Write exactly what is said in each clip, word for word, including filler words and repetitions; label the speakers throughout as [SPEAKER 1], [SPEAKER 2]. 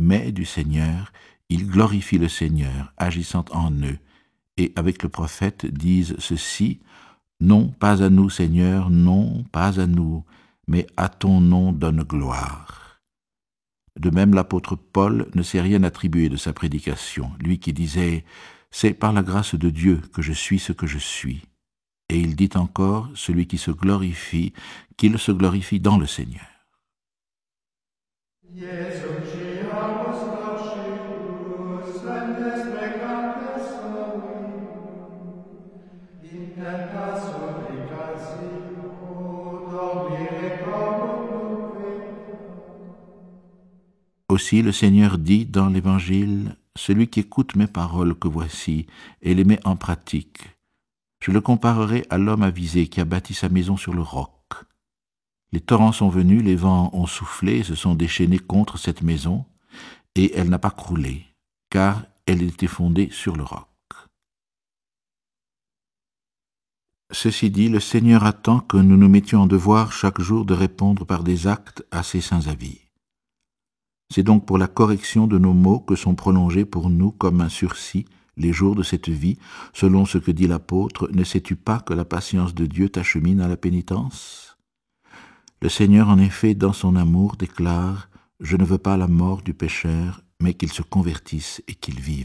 [SPEAKER 1] mais du Seigneur, ils glorifient le Seigneur, agissant en eux, et avec le prophète disent ceci: non, pas à nous, Seigneur, non, pas à nous, mais à ton nom donne gloire. De même, l'apôtre Paul ne s'est rien attribué de sa prédication, lui qui disait « C'est par la grâce de Dieu que je suis ce que je suis ». Et il dit encore, celui qui se glorifie, qu'il se glorifie dans le Seigneur. Aussi le Seigneur dit dans l'Évangile, « Celui qui écoute mes paroles que voici et les met en pratique, je le comparerai à l'homme avisé qui a bâti sa maison sur le roc. Les torrents sont venus, les vents ont soufflé et se sont déchaînés contre cette maison, et elle n'a pas croulé, car elle était fondée sur le roc. » Ceci dit, le Seigneur attend que nous nous mettions en devoir chaque jour de répondre par des actes à ses saints avis. C'est donc pour la correction de nos maux que sont prolongés pour nous comme un sursis les jours de cette vie, selon ce que dit l'apôtre, « Ne sais-tu pas que la patience de Dieu t'achemine à la pénitence ?» Le Seigneur, en effet, dans son amour, déclare « Je ne veux pas la mort du pécheur, mais qu'il se convertisse et qu'il vive. »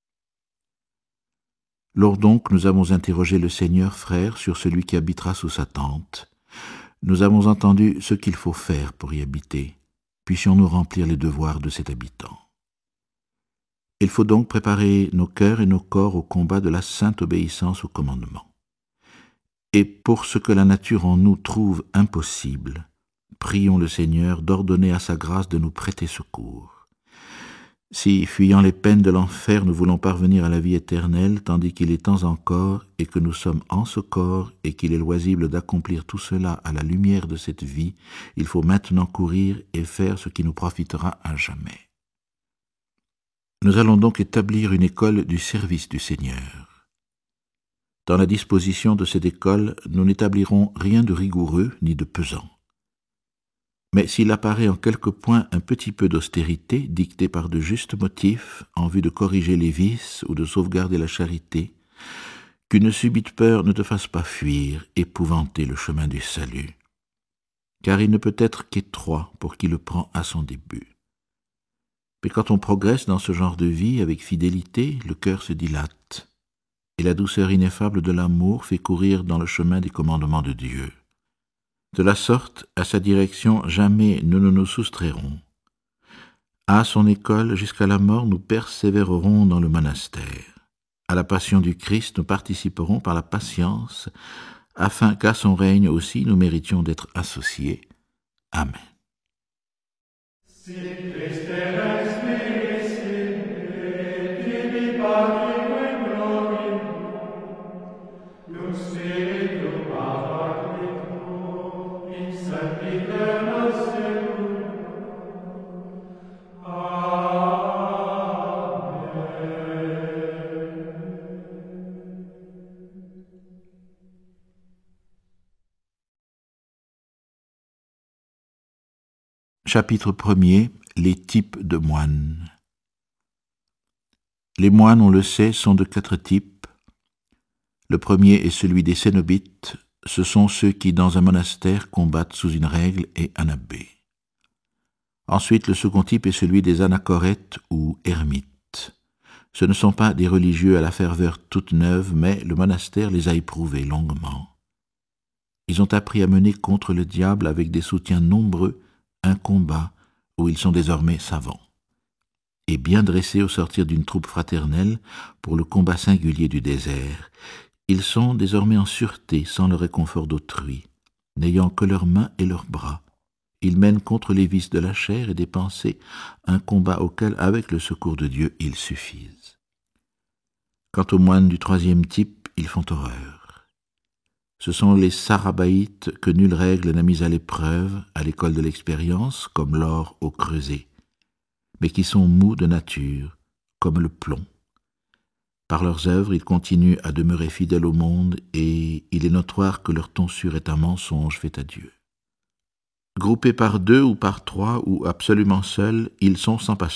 [SPEAKER 1] Lors donc, nous avons interrogé le Seigneur, frère, sur celui qui habitera sous sa tente. Nous avons entendu ce qu'il faut faire pour y habiter. Puissions-nous remplir les devoirs de cet habitant. Il faut donc préparer nos cœurs et nos corps au combat de la sainte obéissance au commandement. Et pour ce que la nature en nous trouve impossible, prions le Seigneur d'ordonner à sa grâce de nous prêter secours. Si, fuyant les peines de l'enfer, nous voulons parvenir à la vie éternelle, tandis qu'il est temps encore, et que nous sommes en ce corps, et qu'il est loisible d'accomplir tout cela à la lumière de cette vie, il faut maintenant courir et faire ce qui nous profitera à jamais. Nous allons donc établir une école du service du Seigneur. Dans la disposition de cette école, nous n'établirons rien de rigoureux ni de pesant. Mais s'il apparaît en quelques points un petit peu d'austérité, dictée par de justes motifs, en vue de corriger les vices ou de sauvegarder la charité, qu'une subite peur ne te fasse pas fuir, épouvanter le chemin du salut. Car il ne peut être qu'étroit pour qui le prend à son début. Mais quand on progresse dans ce genre de vie avec fidélité, le cœur se dilate, et la douceur ineffable de l'amour fait courir dans le chemin des commandements de Dieu. De la sorte, à sa direction, jamais nous ne nous soustrairons. À son école, jusqu'à la mort, nous persévérerons dans le monastère. À la passion du Christ, nous participerons par la patience, afin qu'à son règne aussi nous méritions d'être associés. Amen. Chapitre premier. Les types de moines. Les moines, on le sait, sont de quatre types. Le premier est celui des cénobites. Ce sont ceux qui, dans un monastère, combattent sous une règle et un abbé. Ensuite, le second type est celui des anachorètes ou ermites. Ce ne sont pas des religieux à la ferveur toute neuve, mais le monastère les a éprouvés longuement. Ils ont appris à mener contre le diable avec des soutiens nombreux un combat où ils sont désormais savants, et bien dressés au sortir d'une troupe fraternelle pour le combat singulier du désert. Ils sont désormais en sûreté sans le réconfort d'autrui, n'ayant que leurs mains et leurs bras. Ils mènent contre les vices de la chair et des pensées un combat auquel, avec le secours de Dieu, ils suffisent. Quant aux moines du troisième type, ils font horreur. Ce sont les sarabaïtes que nulle règle n'a mis à l'épreuve à l'école de l'expérience, comme l'or au creuset, mais qui sont mous de nature, comme le plomb. Par leurs œuvres, ils continuent à demeurer fidèles au monde, et il est notoire que leur tonsure est un mensonge fait à Dieu. Groupés par deux ou par trois, ou absolument seuls, ils sont sans passage.